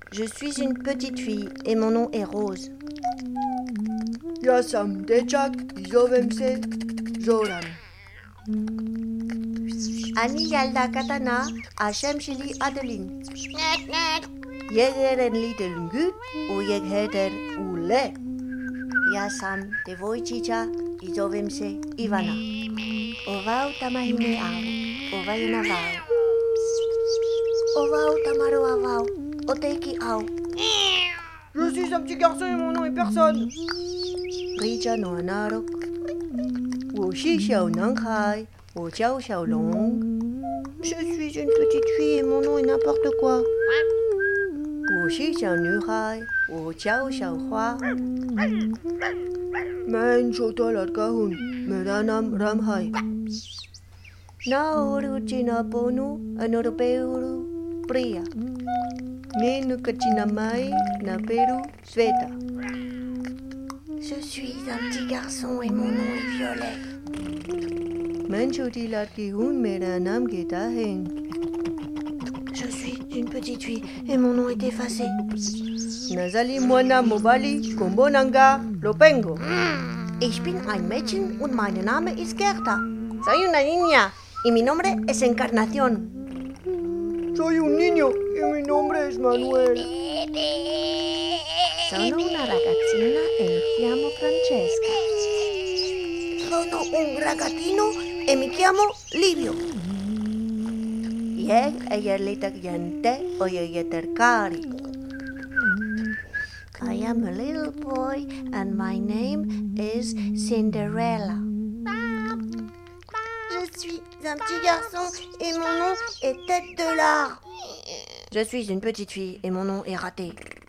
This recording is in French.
Je suis une petite fille et mon nom est Rose. Ja sam dečak i zovem se Zoran. Ani Yalda Katana, Hashem Shili Adeline. Jeg en liten gut og jeg heter Ole. Jeg sam de Vojčića i zovem se Ivana. Ovau tamahine au, ovaina vau. Ovau tamaro avau, oteki au. Je suis un petit garçon et mon nom est personne. Rija no anarok. Wo shi xiao nanghai, wo jiao xiao long. Je suis une petite fille et mon nom est n'importe quoi. Wo shi xiao nuhai, wo jiao xiao hua. Mein chotolat kahun, meranam ramhai. Naoru china ponu, anorupeuru priya. Nenu kachina mai, na peru sveta. Je suis un petit garçon et mon nom est Violet. Mein chotilat kahun, meranam getahen. Je suis une petite fille et mon nom est effacé. Nazali mwana mobali, kombonanga, lopengo. Ich bin ein Mädchen und mein Name ist Gerda. Soy una niña y mi nombre es Encarnación. Soy un niño y mi nombre es Manuel. Sono una ragazzina e mi chiamo Francesca. Sono un ragazzino e mi chiamo Livio. Jeg er lite jente og jeg heter Kari. I am a little boy and my name is Cinderella. Je suis un petit garçon et mon nom est Tête de l'Art. Je suis une petite fille et mon nom est Raté.